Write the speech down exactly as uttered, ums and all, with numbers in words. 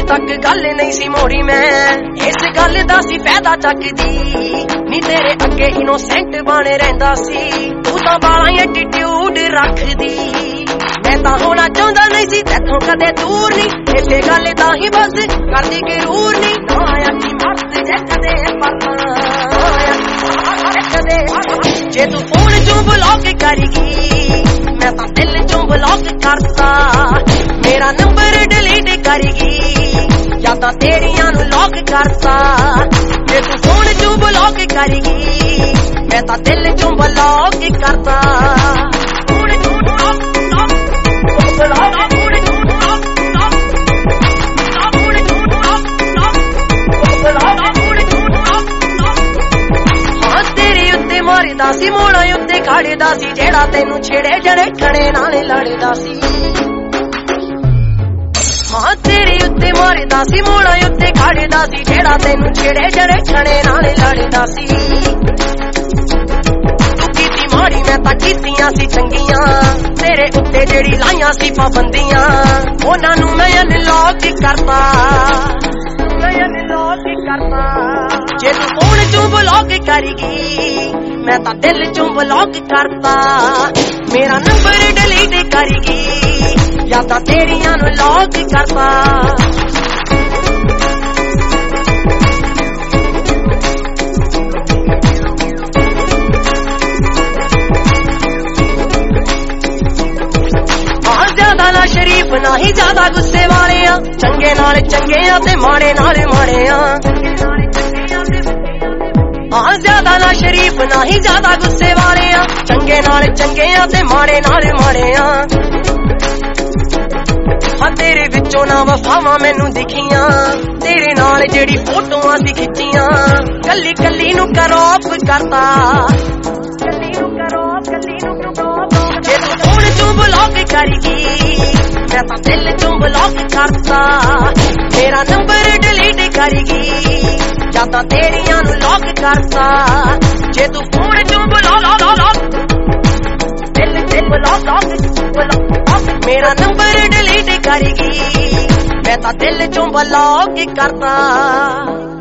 तक गल नहीं सी मोड़ी मैं इस गल दा सी फायदा चकदी नी तेरे अगे इनोसेंट बने रहिंदा सी तू तां बाला एटीट्यूड रखदी मैं तां होना चाहुंदा नहीं सी तैथों कदे दूर नी इसे गल दा ही बस करदी गरूर नी ना अखी मस्त जे कदे जे तू फोन चों ब्लॉक करेगी मैं तां दिल चों ब्लॉक करता मेरा नंबर डिलीट करेगी या तां तेरियां नूं लॉक करता जे तू फोन चों ब्लॉक करेगी मैं तां दिल चों ब्लॉक करता मारदा सी मोड़ा उत्ते खड़दा सी जेड़ा तेनू छेड़े जड़े खड़े नाल लड़दा सी हाँ तेरे उत्ते मारदा सी मोड़ा उत्ते खड़दा सी जेड़ा तेनू छेड़े जड़े खड़े नाल लड़दा सी तू कीती माड़ी मैं तां कीतियां सी चंगियां तेरे उत्ते जेड़ी लाइयां सी पाबंदियां उन्हां नूं मैं अनलॉक करता मैं अनलॉक करता जे तू फोन चों ब्लॉक करेगी मैं तां दिल चों ब्लॉक करता मेरा नंबर डिलीट करेगी या तां तेरियां नूं लॉक करता ज्यादा ना शरीफ ना ही ज्यादा गुस्से वाले आ चंगे नाल चंगे आ ते माड़े नाल माड़े आ हाँ ज्यादा ना शरीफ ना ही ज्यादा गुस्से वाले आ चंगे नाल चंगे आ ते माड़े नाल माड़े आ हाँ तेरे विचों ना वफावां मैनू दिखियां तेरे नाल जेड़ी फोटोआं सी खिच्चियां कल्ली कल्ली नू करॉप करता कल्ली नू करॉप कल्ली नू करॉप जे तू फोन चों ब्लॉक करेगी मैं तां दिल चों ब्लॉक करता मेरा नंबर डिलीट करेगी या तां तेरियां नूं लॉक करता जे तू फोन चों ब्लॉक दिल दिल ब्लॉक मेरा नंबर डिलीट करेगी मैं तां दिल चों ब्लॉक करता।